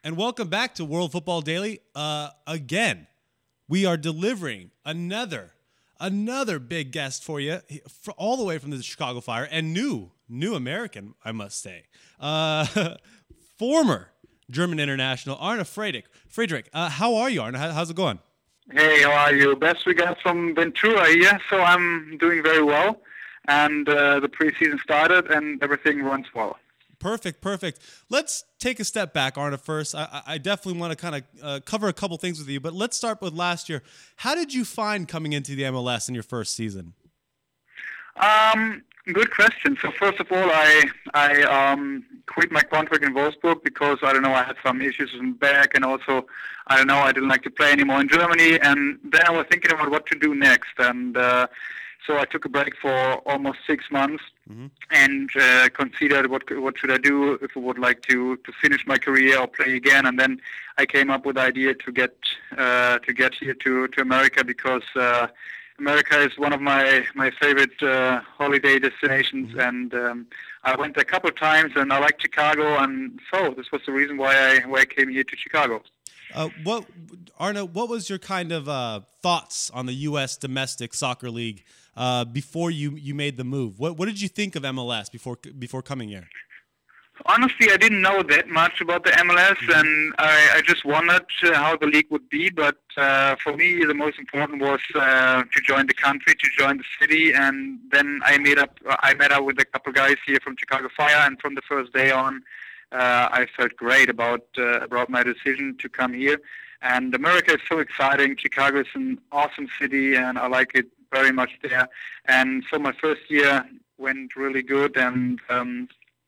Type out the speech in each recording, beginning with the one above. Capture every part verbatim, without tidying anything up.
And welcome back to World Football Daily. Uh, again, we are delivering another, another big guest for you, for all the way from the Chicago Fire, and new, new American, I must say. Uh, former German international, Arne Friedrich. Friedrich, uh, how are you, Arne? How, how's it going? Hey, how are you? Best regards from Ventura here. So I'm doing very well, and uh, the preseason started, and everything runs well. Perfect, perfect. Let's take a step back, Arne, first. I, I definitely want to kind of uh, cover a couple things with you, but let's start with last year. How did you find coming into the M L S in your first season? Um, good question. So first of all, I I um, quit my contract in Wolfsburg because, I don't know, I had some issues with my back, and also, I don't know, I didn't like to play anymore in Germany, and then I was thinking about what to do next, and uh, so I took a break for almost six months mm-hmm. and uh, considered what what should I do if I would like to, to finish my career or play again. And then I came up with the idea to get uh, to get here to, to America because uh, America is one of my my favorite uh, holiday destinations, mm-hmm. and um, I went there a couple of times, and I like Chicago, and so this was the reason why I why I came here to Chicago. Uh, what Arne, what was your kind of uh, thoughts on the U S domestic soccer league uh, before you, you made the move? What what did you think of M L S before before coming here? Honestly, I didn't know that much about the M L S, mm-hmm. and I, I just wondered uh, how the league would be. But uh, for me, the most important was uh, to join the country, to join the city, and then I met up. I met up with a couple guys here from Chicago Fire, and from the first day on, uh, I felt great about uh, about my decision to come here. And America is so exciting. Chicago is an awesome city, and I like it very much there. And so my first year went really good, and um,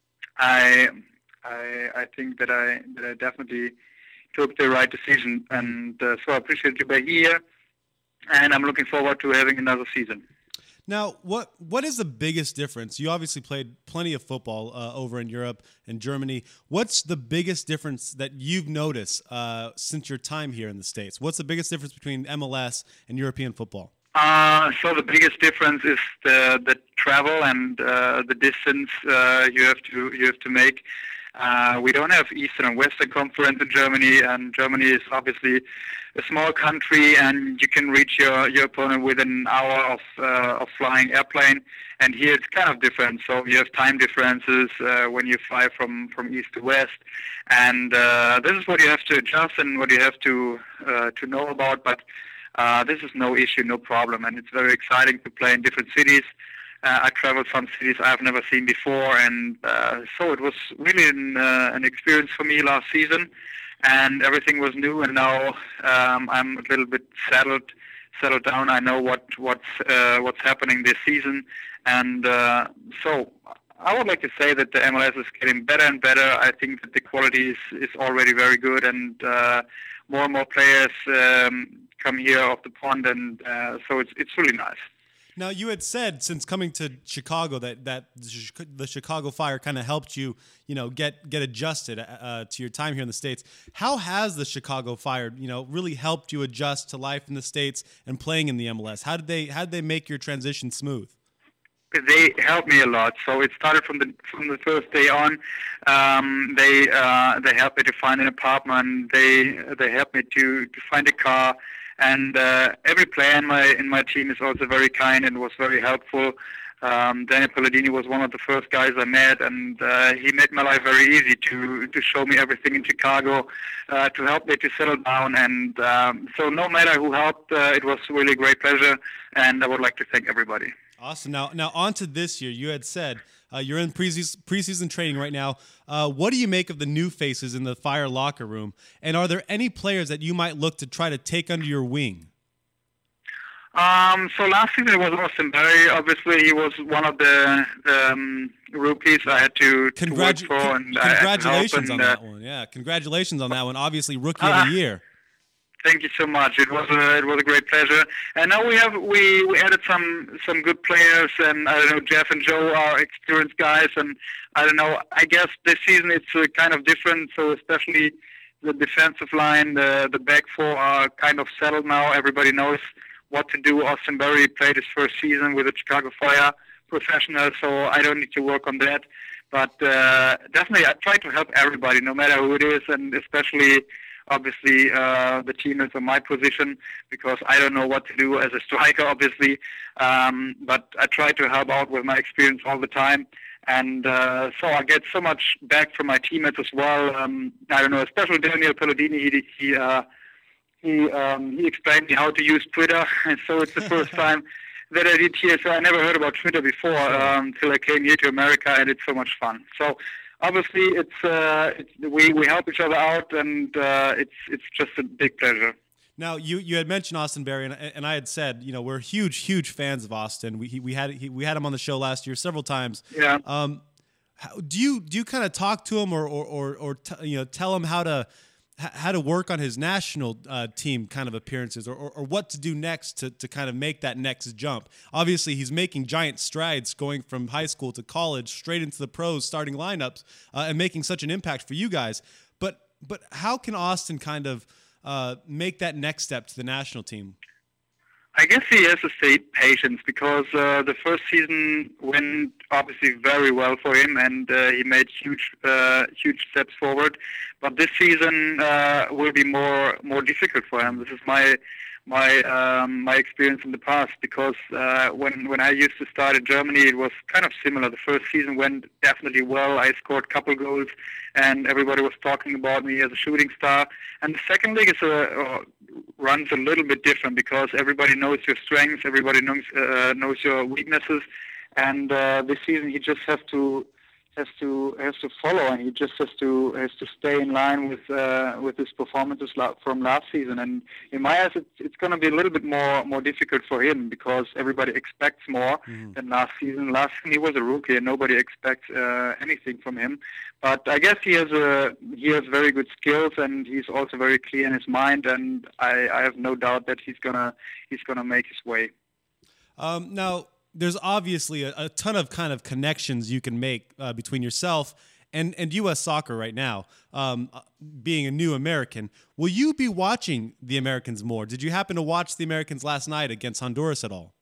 I, I I think that I that I definitely took the right decision, and uh, so I appreciate you being here, and I'm looking forward to having another season. Now, what what is the biggest difference? You obviously played plenty of football uh, over in Europe and Germany. What's the biggest difference that you've noticed uh, since your time here in the States? What's the biggest difference between M L S and European football? Uh, so the biggest difference is the the travel and uh, the distance uh, you have to you have to make. Uh, we don't have Eastern and Western Conference in Germany, and Germany is obviously a small country, and you can reach your, your opponent within an hour of uh, of flying airplane. And here it's kind of different. So you have time differences uh, when you fly from, from east to west, and uh, this is what you have to adjust and what you have to uh, to know about. But Uh, this is no issue, no problem, and it's very exciting to play in different cities. Uh, I traveled some cities I've never seen before, and uh, so it was really an, uh, an experience for me last season, and everything was new. And now um, I'm a little bit settled, settled down. I know what what's uh, what's happening this season, and uh, so I would like to say that the M L S is getting better and better. I think that the quality is, is already very good, and uh, more and more players um, come here off the pond, and uh, so it's it's really nice. Now, you had said since coming to Chicago that, that the Chicago Fire kind of helped you, you know, get get adjusted uh, to your time here in the States. How has the Chicago Fire, you know, really helped you adjust to life in the States and playing in the M L S? How did they how did they make your transition smooth? They helped me a lot. So it started from the from the first day on. Um, they uh, they helped me to find an apartment. They they helped me to, to find a car. And uh, every player in my in my team is also very kind and was very helpful. Um, Daniel Palladini was one of the first guys I met, and uh, he made my life very easy to to show me everything in Chicago, uh, to help me to settle down. And um, so no matter who helped, uh, it was really a great pleasure, and I would like to thank everybody. Awesome. Now, now on to this year. You had said uh, you're in preseason, preseason training right now. Uh, what do you make of the new faces in the Fire locker room? And are there any players that you might look to try to take under your wing? Um, so last season it was Austin Berry. Obviously, he was one of the um, rookies I had to, Congratu- to work for. And congratulations and, on uh, that one. Yeah, congratulations on that one. Obviously, rookie uh, of the year. Thank you so much. It was a, it was a great pleasure. And now we have we, we added some some good players, and I don't know, Jeff and Joe are experienced guys, and I don't know. I guess this season it's uh, kind of different. So especially the defensive line, the the back four are kind of settled now. Everybody knows what to do. Austin Berry played his first season with the Chicago Fire professional, so I don't need to work on that. But uh, definitely, I try to help everybody, no matter who it is, and especially, obviously, uh, the teammates on my position, because I don't know what to do as a striker, obviously. Um, but I try to help out with my experience all the time. And uh, so I get so much back from my teammates as well. Um, I don't know, especially Daniel Pellegrini, he, he uh, He um, he explained me how to use Twitter, and so it's the first time that I did here. So I never heard about Twitter before um, until I came here to America, and it's so much fun. So obviously, it's, uh, it's we we help each other out, and uh, it's it's just a big pleasure. Now, you, you had mentioned Austin Berry, and, and I had said, you know, we're huge, huge fans of Austin. We he, we had he, we had him on the show last year several times. Yeah. Um, how, do you do you kind of talk to him, or or or, or t- you know, tell him how to how to work on his national uh, team kind of appearances, or, or, or what to do next to, to kind of make that next jump? Obviously, he's making giant strides going from high school to college, straight into the pros, starting lineups, uh, and making such an impact for you guys. But but how can Austin kind of uh, make that next step to the national team? I guess he has to stay patient, because uh, the first season went obviously very well for him, and uh, he made huge, uh, huge steps forward. But this season uh, will be more, more difficult for him. This is my, my, um, my experience in the past, because uh, when when I used to start in Germany, it was kind of similar. The first season went definitely well. I scored a couple goals, and everybody was talking about me as a shooting star. And the second league is a, uh, runs a little bit different, because everybody knows your strengths, everybody knows uh, knows your weaknesses, and uh, this season he just has to has to has to follow, and he just has to has to stay in line with uh, with his performances la- from last season. And in my eyes, it's, it's going to be a little bit more more difficult for him, because everybody expects more mm-hmm. than last season. Last season he was a rookie, and nobody expects uh, anything from him. But I guess he has a he has very good skills, and he's also very clear in his mind. And I, I have no doubt that he's gonna he's gonna make his way. Um, now. There's obviously a, a ton of kind of connections you can make uh, between yourself and, and U S soccer right now. Um, being a new American, will you be watching the Americans more? Did you happen to watch the Americans last night against Honduras at all?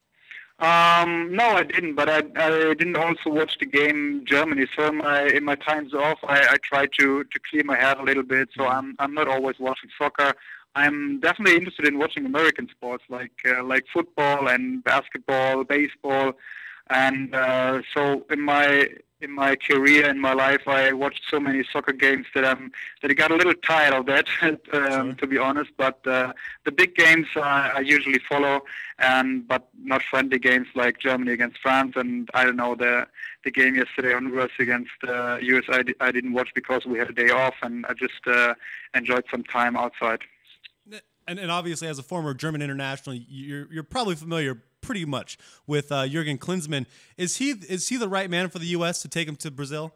Um, no, I didn't. But I, I didn't also watch the game Germany. So in my in my times off, I, I try to, to clear my head a little bit. So I'm I'm not always watching soccer. I'm definitely interested in watching American sports like uh, like football and basketball, baseball, and uh, so in my in my career, in my life, I watched so many soccer games that I'm that I got a little tired of that, um, sure. to be honest. But uh, the big games uh, I usually follow, and but not friendly games like Germany against France, and I don't know the the game yesterday Honduras against uh, U S. I, di- I didn't watch because we had a day off, and I just uh, enjoyed some time outside. And, and obviously, as a former German international, you're you're probably familiar pretty much with uh, Jurgen Klinsmann. Is he is he the right man for the U S to take him to Brazil?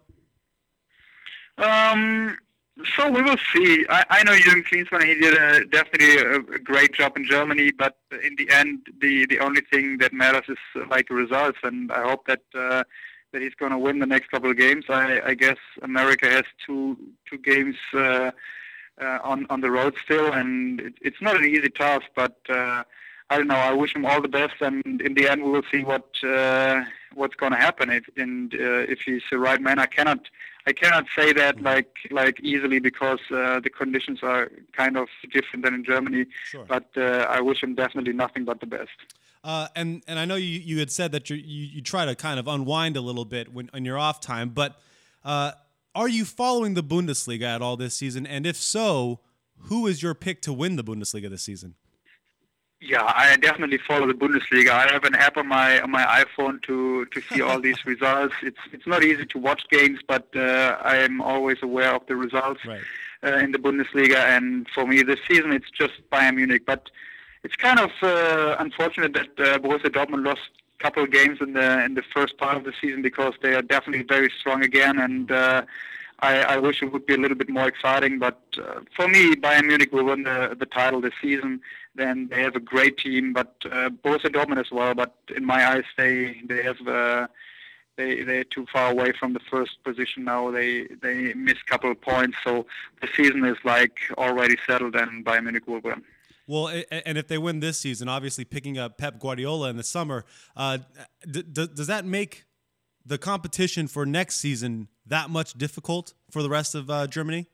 Um. So we will see. I, I know Jurgen Klinsmann. He did a, definitely a, a great job in Germany, but in the end, the, the only thing that matters is uh, like results. And I hope that uh, that he's going to win the next couple of games. I, I guess America has two two games. Uh, Uh, on on the road still, and it, it's not an easy task, but uh, I don't know. I wish him all the best, and in the end, we will see what uh, what's going to happen. If and uh, if he's the right man, I cannot I cannot say that like like easily, because uh, the conditions are kind of different than in Germany. Sure. But uh, I wish him definitely nothing but the best. Uh, and and I know you you had said that you you try to kind of unwind a little bit when on your off time, but. Uh, Are you following the Bundesliga at all this season? And if so, who is your pick to win the Bundesliga this season? Yeah, I definitely follow the Bundesliga. I have an app on my on my iPhone to, to see all these results. It's it's not easy to watch games, but uh, I am always aware of the results right. uh, in the Bundesliga. And for me, this season, it's just Bayern Munich. But it's kind of uh, unfortunate that uh, Borussia Dortmund lost a couple of games in the in the first part of the season, because they are definitely very strong again. And uh, I, I wish it would be a little bit more exciting. But uh, for me, Bayern Munich will win the, the title this season. Then they have a great team, but uh, Borussia Dortmund as well. But in my eyes, they they have uh, they they're too far away from the first position now. They they miss a couple of points, so the season is like already settled, and Bayern Munich will win. Well, and if they win this season, obviously picking up Pep Guardiola in the summer, uh, d- d- does that make the competition for next season that much difficult for the rest of uh, Germany?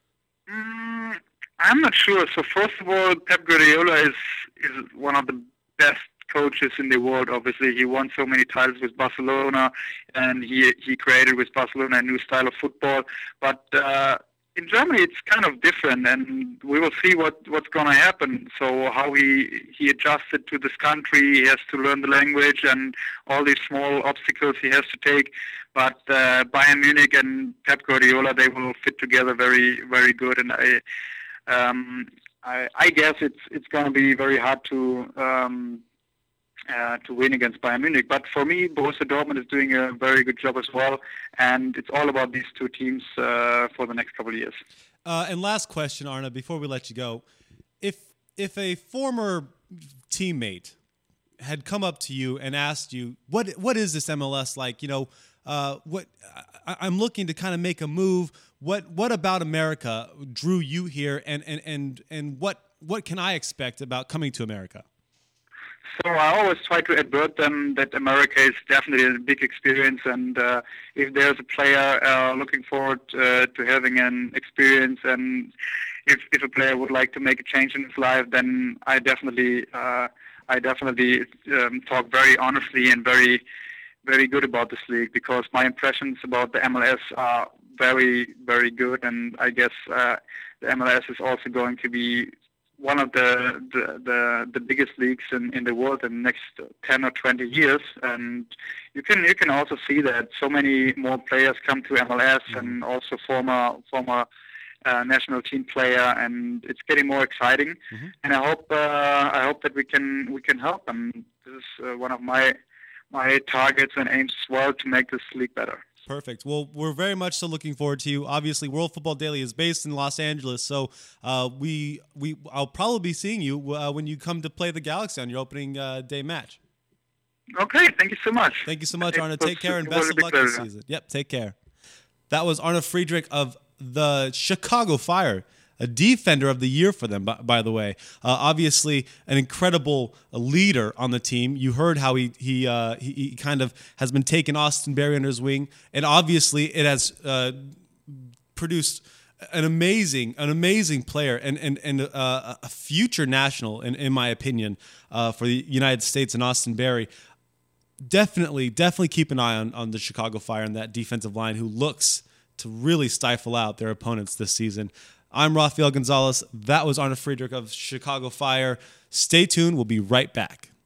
Mm, I'm not sure. So first of all, Pep Guardiola is is one of the best coaches in the world. Obviously, he won so many titles with Barcelona, and he he created with Barcelona a new style of football. But uh, in Germany, it's kind of different, and we will see what, what's going to happen. So how he he adjusted to this country, he has to learn the language and all these small obstacles he has to take. But uh, Bayern Munich and Pep Guardiola, they will fit together very very good, and I um, I, I guess it's it's going to be very hard to. Um, Uh, to win against Bayern Munich. But for me, Borussia Dortmund is doing a very good job as well, and it's all about these two teams uh, for the next couple of years. Uh, and last question, Arne, before we let you go. If if a former teammate had come up to you and asked you, what what is this M L S like? You know, uh, what I, I'm looking to kind of make a move. What what about America drew you here, and and and, and what, what can I expect about coming to America? So I always try to advert them that America is definitely a big experience, and uh, if there's a player uh, looking forward uh, to having an experience, and if if a player would like to make a change in his life, then I definitely uh, I definitely um, talk very honestly and very very good about this league, because my impressions about the M L S are very very good, and I guess uh, the M L S is also going to be one of the, the, the, the biggest leagues in, in the world in the next ten or twenty years. And you can you can also see that so many more players come to M L S, mm-hmm. and also former former uh, national team player, and it's getting more exciting. Mm-hmm. And I hope uh, I hope that we can we can help. And this is uh, one of my my targets and aims as well, to make this league better. Perfect. Well, we're very much so looking forward to you. Obviously, World Football Daily is based in Los Angeles, so uh, we we I'll probably be seeing you uh, when you come to play the Galaxy on your opening uh, day match. Okay, thank you so much. Thank you so much, Arne. Take care and best of luck this season. Yep, take care. That was Arne Friedrich of the Chicago Fire, a defender of the year for them, by, by the way. Uh, obviously, an incredible leader on the team. You heard how he he, uh, he he kind of has been taking Austin Berry under his wing, and obviously it has uh, produced an amazing an amazing player and and and uh, a future national, in in my opinion, uh, for the United States, and Austin Berry. Definitely, definitely keep an eye on on the Chicago Fire and that defensive line, who looks to really stifle out their opponents this season. I'm Rafael Gonzalez. That was Arne Friedrich of Chicago Fire. Stay tuned. We'll be right back.